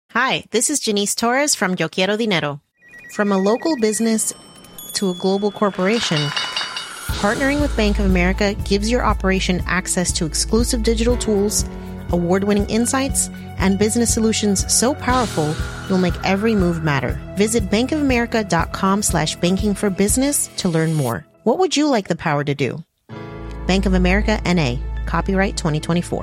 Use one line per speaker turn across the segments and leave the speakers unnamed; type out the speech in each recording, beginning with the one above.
Hi, this is Janice Torres from Yo Quiero Dinero. From a local business to a global corporation, partnering with Bank of America gives your operation access to exclusive digital tools, award-winning insights, and business solutions so powerful you'll make every move matter. Visit bankofamerica.com/banking for business to learn more. What would you like the power to do? Bank of America, N.A. Copyright 2024.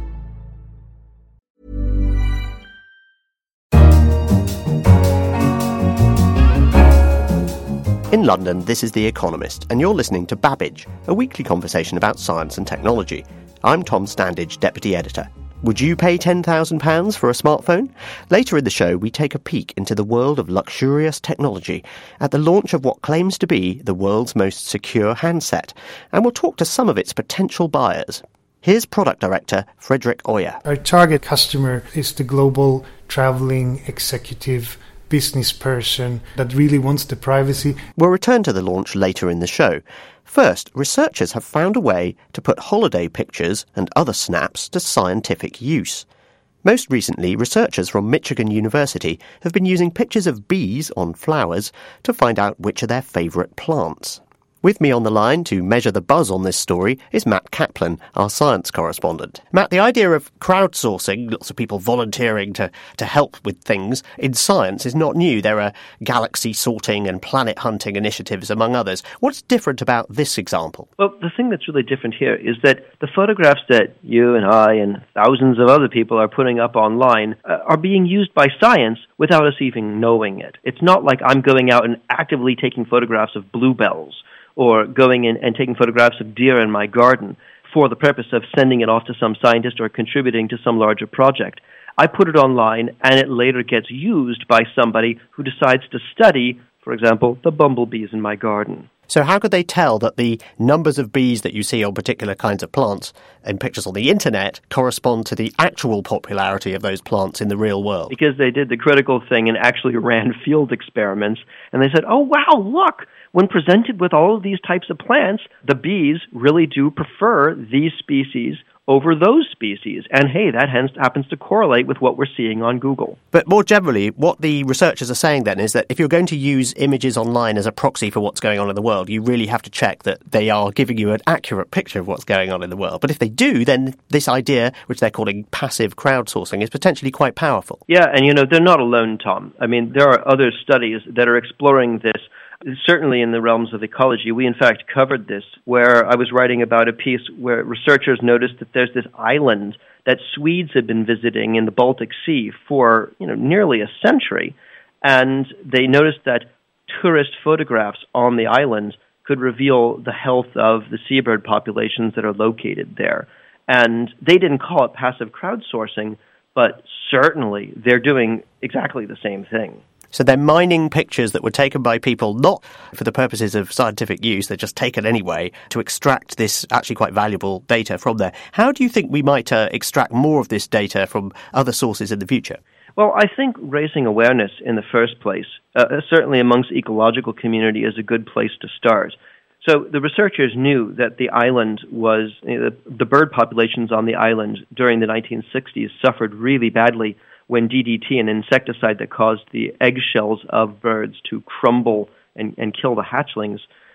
In London, this is The Economist, and you're listening to Babbage, a weekly conversation about science and technology. I'm Tom Standage, Deputy Editor. Would you pay £10,000 for a smartphone? Later in the show, we take a peek into the world of luxurious technology at the launch of what claims to be the world's most secure handset, and we'll talk to some of its potential buyers. Here's Product Director Frederick Oyer.
Our target customer is the global traveling executive business person that really wants the privacy.
We'll return to the launch later in the show. First, researchers have found a way to put holiday pictures and other snaps to scientific use. Most recently, researchers from Michigan University have been using pictures of bees on flowers to find out which are their favourite plants. With me on the line to measure the buzz on this story is Matt Kaplan, our science correspondent. Matt, the idea of crowdsourcing, lots of people volunteering to help with things in science is not new. There are galaxy sorting and planet hunting initiatives, among others. What's different about this example?
Well, the thing that's really different here is that the photographs that you and I and thousands of other people are putting up online are being used by science without us even knowing it. It's not like I'm going out and actively taking photographs of bluebells, or going in and taking photographs of deer in my garden for the purpose of sending it off to some scientist or contributing to some larger project. I put it online, and it later gets used by somebody who decides to study, for example, the bumblebees in my garden.
So how could they tell that the numbers of bees that you see on particular kinds of plants in pictures on the internet correspond to the actual popularity of those plants in the real world?
Because they did the critical thing and actually ran field experiments, and they said, oh, wow, look! When presented with all of these types of plants, the bees really do prefer these species over those species. And hey, that hence happens to correlate with what we're seeing on Google.
But more generally, what the researchers are saying then is that if you're going to use images online as a proxy for what's going on in the world, you really have to check that they are giving you an accurate picture of what's going on in the world. But if they do, then this idea, which they're calling passive crowdsourcing, is potentially quite powerful.
Yeah, and they're not alone, Tom. I mean, there are other studies that are exploring this. Certainly in the realms of ecology. We, in fact, covered this, where I was writing about a piece where researchers noticed that there's this island that Swedes had been visiting in the Baltic Sea for nearly a century, and they noticed that tourist photographs on the island could reveal the health of the seabird populations that are located there. And they didn't call it passive crowdsourcing, but certainly they're doing exactly the same thing.
So they're mining pictures that were taken by people not for the purposes of scientific use, they're just taken anyway, to extract this actually quite valuable data from there. How do you think we might extract more of this data from other sources in the future?
Well, I think raising awareness in the first place, certainly amongst the ecological community, is a good place to start. So the researchers knew that the island was, the bird populations on the island during the 1960s suffered really badly when DDT, an insecticide that caused the eggshells of birds to crumble and kill the hatchlings,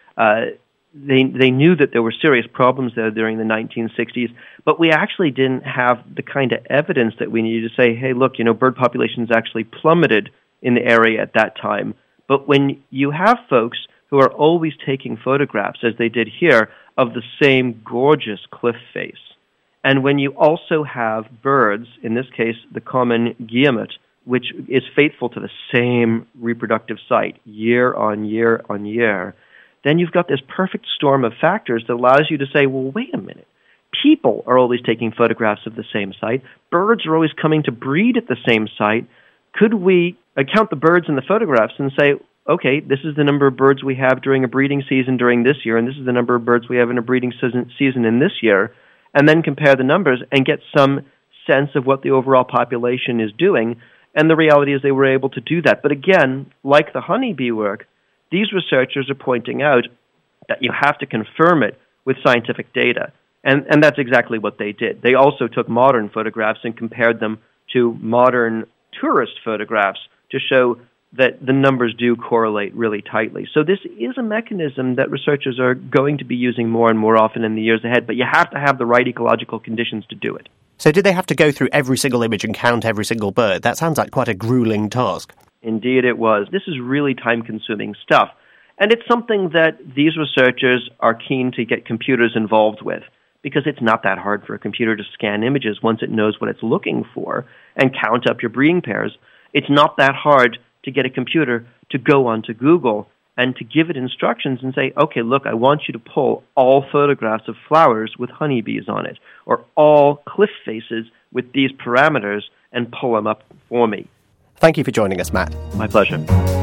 they knew that there were serious problems there during the 1960s, but we actually didn't have the kind of evidence that we needed to say, hey, look, bird populations actually plummeted in the area at that time. But when you have folks who are always taking photographs, as they did here, of the same gorgeous cliff face, and when you also have birds, in this case the common guillemot, which is faithful to the same reproductive site year on year on year, then you've got this perfect storm of factors that allows you to say, well, wait a minute. People are always taking photographs of the same site. Birds are always coming to breed at the same site. Could we count the birds in the photographs and say, okay, this is the number of birds we have during a breeding season during this year, and this is the number of birds we have in a breeding season in this year, and then compare the numbers and get some sense of what the overall population is doing. And the reality is they were able to do that. But again, like the honeybee work, these researchers are pointing out that you have to confirm it with scientific data. And that's exactly what they did. They also took modern photographs and compared them to modern tourist photographs to show that the numbers do correlate really tightly. So this is a mechanism that researchers are going to be using more and more often in the years ahead, but you have to have the right ecological conditions to do it.
So did they have to go through every single image and count every single bird? That sounds like quite a grueling task.
Indeed it was. This is really time-consuming stuff. And it's something that these researchers are keen to get computers involved with, because it's not that hard for a computer to scan images once it knows what it's looking for and count up your breeding pairs. It's not that hard to get a computer to go onto Google and to give it instructions and say, okay, look, I want you to pull all photographs of flowers with honeybees on it, or all cliff faces with these parameters, and pull them up for me.
Thank you for joining us, Matt.
My pleasure.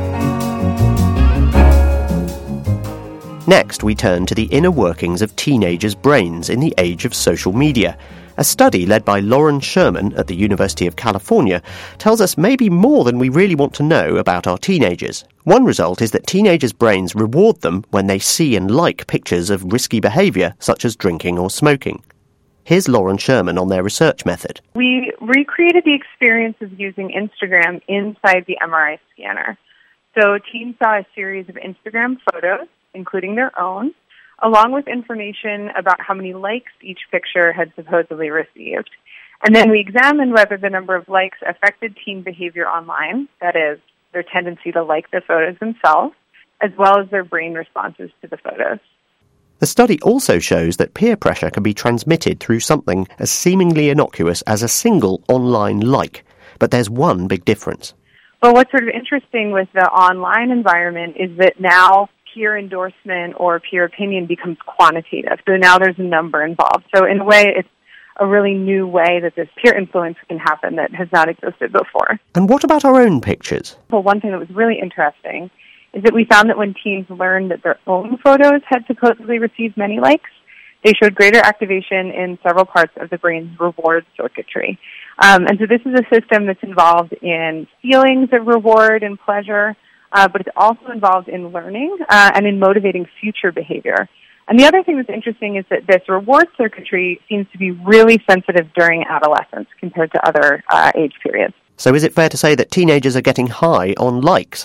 Next, we turn to the inner workings of teenagers' brains in the age of social media. A study led by Lauren Sherman at the University of California tells us maybe more than we really want to know about our teenagers. One result is that teenagers' brains reward them when they see and like pictures of risky behaviour, such as drinking or smoking. Here's Lauren Sherman on their research method.
We recreated the experience of using Instagram inside the MRI scanner. So teens saw a series of Instagram photos, including their own, along with information about how many likes each picture had supposedly received. And then we examined whether the number of likes affected teen behavior online, that is, their tendency to like the photos themselves, as well as their brain responses to the photos.
The study also shows that peer pressure can be transmitted through something as seemingly innocuous as a single online like. But there's one big difference.
Well, what's sort of interesting with the online environment is that now peer endorsement or peer opinion becomes quantitative. So now there's a number involved. So in a way, it's a really new way that this peer influence can happen that has not existed before.
And what about our own pictures?
Well, one thing that was really interesting is that we found that when teens learned that their own photos had supposedly received many likes, they showed greater activation in several parts of the brain's reward circuitry. And so this is a system that's involved in feelings of reward and pleasure, but it's also involved in learning and in motivating future behavior. And the other thing that's interesting is that this reward circuitry seems to be really sensitive during adolescence compared to other age periods.
So is it fair to say that teenagers are getting high on likes?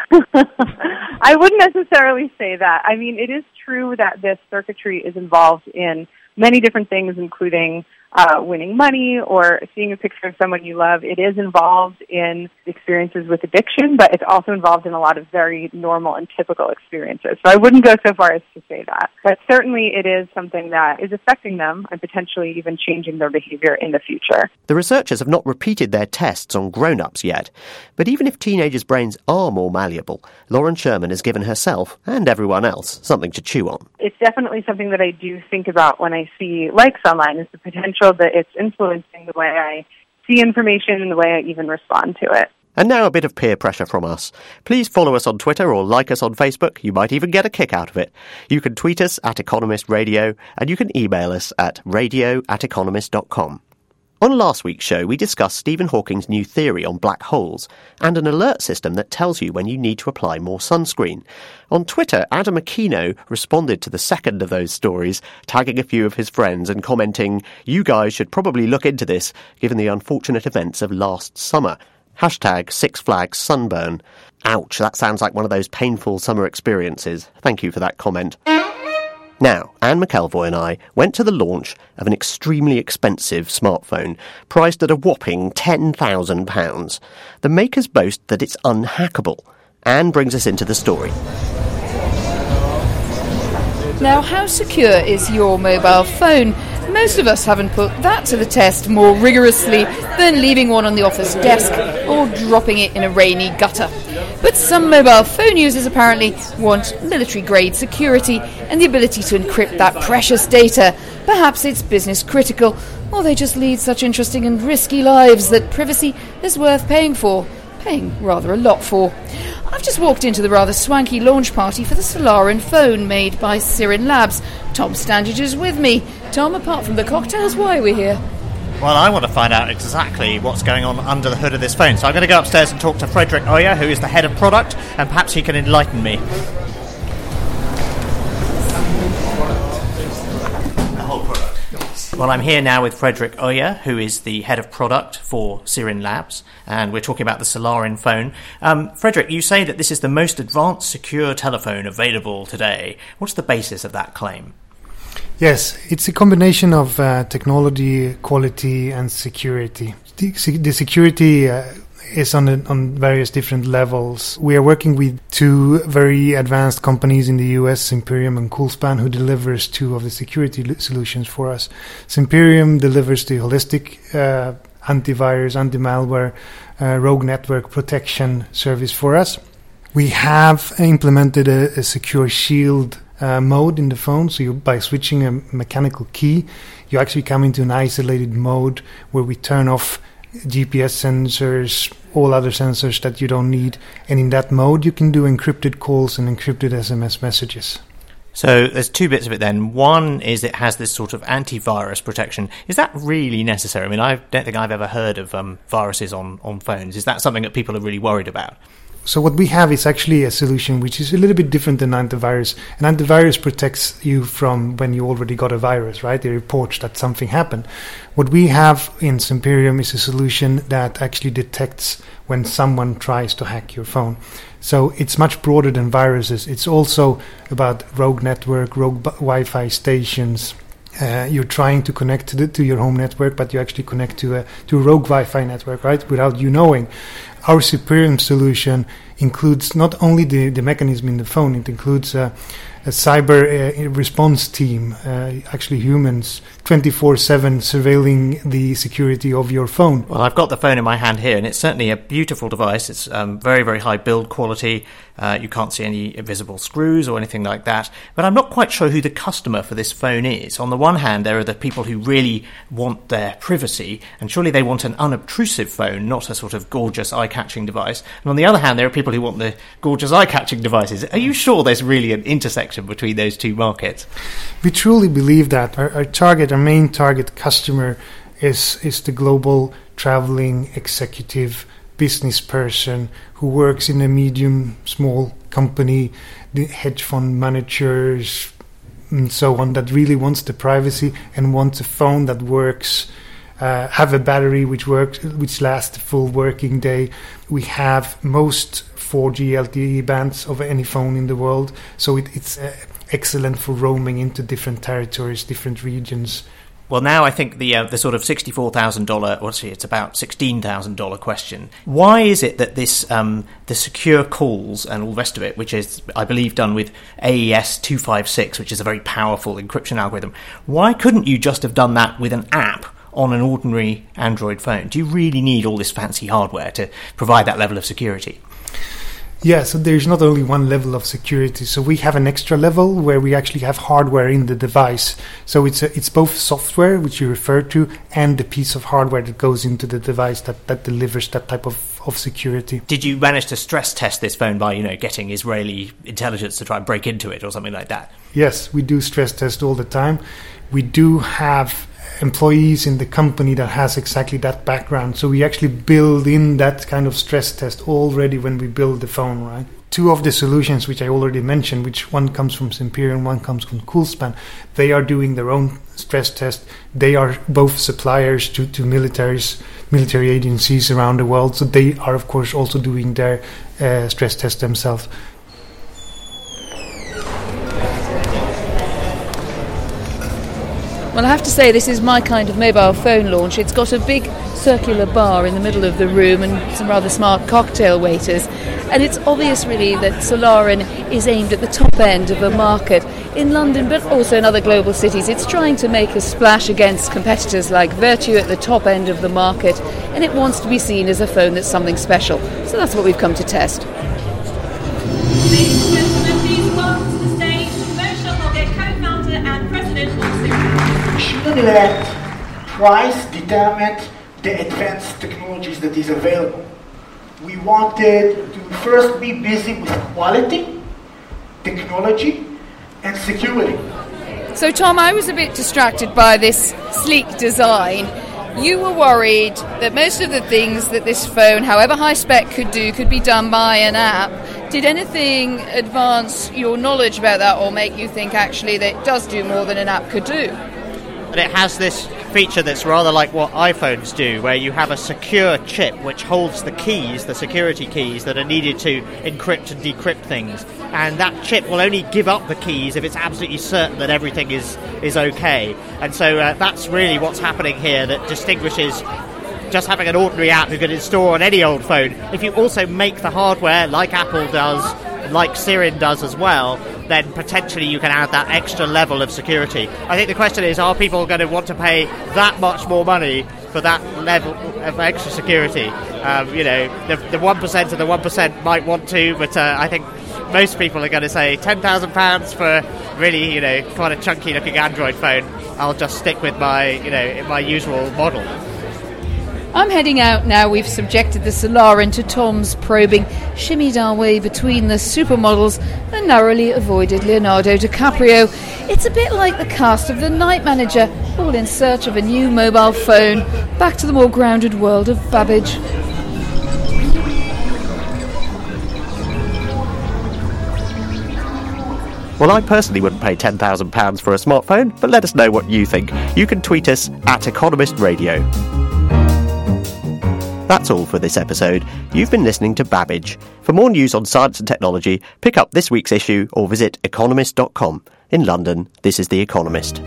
I wouldn't necessarily say that. I mean, it is true that this circuitry is involved in many different things, including winning money or seeing a picture of someone you love. It is involved in experiences with addiction, but it's also involved in a lot of very normal and typical experiences. So I wouldn't go so far as to say that. But certainly it is something that is affecting them and potentially even changing their behavior in the future.
The researchers have not repeated their tests on grown-ups yet. But even if teenagers' brains are more malleable, Lauren Sherman has given herself, and everyone else, something to chew on.
It's definitely something that I do think about when I see likes online, is the potential that it's influencing the way I see information and the way I even respond to it.
And now a bit of peer pressure from us. Please follow us on Twitter or like us on Facebook. You might even get a kick out of it. You can tweet us at Economist Radio, and you can email us at radio@economist.com. On last week's show, we discussed Stephen Hawking's new theory on black holes and an alert system that tells you when you need to apply more sunscreen. On Twitter, Adam Aquino responded to the second of those stories, tagging a few of his friends and commenting, "You guys should probably look into this, given the unfortunate events of last summer. Hashtag Six Flags Sunburn." Ouch, that sounds like one of those painful summer experiences. Thank you for that comment. Now, Anne McElvoy and I went to the launch of an extremely expensive smartphone, priced at a whopping £10,000. The makers boast that it's unhackable. Anne brings us into the story.
Now, how secure is your mobile phone? Most of us haven't put that to the test more rigorously than leaving one on the office desk or dropping it in a rainy gutter. But some mobile phone users apparently want military-grade security and the ability to encrypt that precious data. Perhaps it's business critical, or they just lead such interesting and risky lives that privacy is worth paying for. Paying rather a lot for. I've just walked into the rather swanky launch party for the Solarin phone made by Sirin Labs. Tom Standage is with me. Tom, apart from the cocktails, why are we here?
Well, I want to find out exactly what's going on under the hood of this phone. So I'm going to go upstairs and talk to Frederick Oyer, who is the head of product, and perhaps he can enlighten me. The whole product. Well, I'm here now with Frederick Oya, who is the head of product for Sirin Labs, and we're talking about the Solarin phone. Frederick, you say that this is the most advanced secure telephone available today. What's the basis of that claim?
Yes, it's a combination of technology, quality, and security. The security is on various different levels. We are working with two very advanced companies in the US, Simperium and Coolspan, who delivers two of the security solutions for us. Simperium delivers the holistic antivirus, anti-malware, rogue network protection service for us. We have implemented a secure shield mode in the phone, so by switching a mechanical key, you actually come into an isolated mode where we turn off GPS sensors, all other sensors that you don't need, and in that mode you can do encrypted calls and encrypted SMS messages.
So there's two bits of it then. One is it has this sort of antivirus protection. Is that really necessary? I mean, I don't think I've ever heard of viruses on phones. Is that something that people are really worried about?
So what we have is actually a solution which is a little bit different than antivirus. An antivirus protects you from when you already got a virus, right? It reports that something happened. What we have in Simperium is a solution that actually detects when someone tries to hack your phone. So it's much broader than viruses. It's also about rogue network, rogue Wi-Fi stations. You're trying to connect to your home network, but you actually connect to a rogue Wi-Fi network, right? Without you knowing. Our Superium solution includes not only the mechanism in the phone, it includes a cyber response team, actually humans, 24/7 surveilling the security of your phone.
Well, I've got the phone in my hand here, and it's certainly a beautiful device. It's very, very high build quality. You can't see any invisible screws or anything like that. But I'm not quite sure who the customer for this phone is. On the one hand, there are the people who really want their privacy, and surely they want an unobtrusive phone, not a sort of gorgeous, eye-catching device. And on the other hand, there are people who want the gorgeous, eye-catching devices. Are you sure there's really an intersection between those two markets?
We truly believe that. Our main target customer is the global traveling executive business person who works in a medium, small company, the hedge fund managers, and so on, that really wants the privacy and wants a phone that works, have a battery which lasts a full working day. We have most 4G LTE bands of any phone in the world, so it's excellent for roaming into different territories, different regions.
Well, now I think the sort of $64,000, or it's about $16,000 question. Why is it that this the secure calls and all the rest of it, which is, I believe, done with AES 256, which is a very powerful encryption algorithm, why couldn't you just have done that with an app on an ordinary Android phone? Do you really need all this fancy hardware to provide that level of security?
Yeah, so there's not only one level of security. So we have an extra level where we actually have hardware in the device. So it's both software, which you referred to, and the piece of hardware that goes into the device that delivers that type of security.
Did you manage to stress test this phone by, getting Israeli intelligence to try and break into it or something like that?
Yes, we do stress test all the time. We do have employees in the company that has exactly that background, so we actually build in that kind of stress test already when we build the phone, right? Two of the solutions which I already mentioned, which one comes from Simperium, one comes from Coolspan, they are doing their own stress test. They are both suppliers to military agencies around the world, so they are of course also doing their stress test themselves.
Well, I have to say this is my kind of mobile phone launch. It's got a big circular bar in the middle of the room and some rather smart cocktail waiters. And it's obvious really that Solarin is aimed at the top end of a market in London but also in other global cities. It's trying to make a splash against competitors like Vertu at the top end of the market, and it wants to be seen as a phone that's something special. So that's what we've come to test.
Ladies and gentlemen, please welcome to the stage Moshe Hoggett, co-founder and president of Simperium.
We shouldn't let price determine the advanced technologies that is available. We wanted to first be busy with quality, technology, and security.
So, Tom, I was a bit distracted by this sleek design. You were worried that most of the things that this phone, however high spec, could do could be done by an app. Did anything advance your knowledge about that or make you think actually that it does do more than an app could do?
and it has this feature that's rather like what iPhones do, where you have a secure chip which holds the keys, the security keys that are needed to encrypt and decrypt things, and that chip will only give up the keys if it's absolutely certain that everything is okay. And so that's really what's happening here that distinguishes just having an ordinary app you can install on any old phone. If you also make the hardware like Apple does, like Sirin does as well, then potentially you can add that extra level of security. I think the question is, are people going to want to pay that much more money for that level of extra security? The 1% of the 1% might want to, but I think most people are going to say £10,000 for really, quite a chunky looking Android phone. I'll just stick with my usual model.
I'm heading out now. We've subjected the Solarin to Tom's probing, shimmied our way between the supermodels and narrowly avoided Leonardo DiCaprio. It's a bit like the cast of The Night Manager, all in search of a new mobile phone. Back to the more grounded world of Babbage.
Well, I personally wouldn't pay £10,000 for a smartphone, but let us know what you think. You can tweet us at Economist Radio. That's all for this episode. You've been listening to Babbage. For more news on science and technology, pick up this week's issue or visit economist.com. In London, this is The Economist.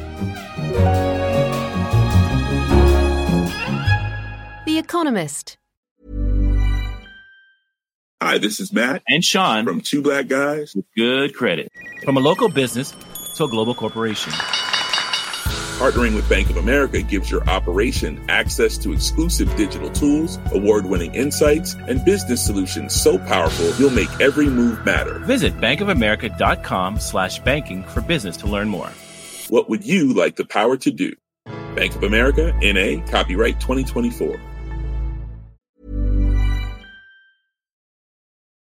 The Economist.
Hi, this is Matt
and Sean
from Two Black Guys
with Good Credit. From a local business to a global corporation,
partnering with Bank of America gives your operation access to exclusive digital tools, award-winning insights, and business solutions so powerful you'll make every move matter.
Visit bankofamerica.com/banking for business to learn more.
What would you like the power to do? Bank of America, N.A., copyright 2024.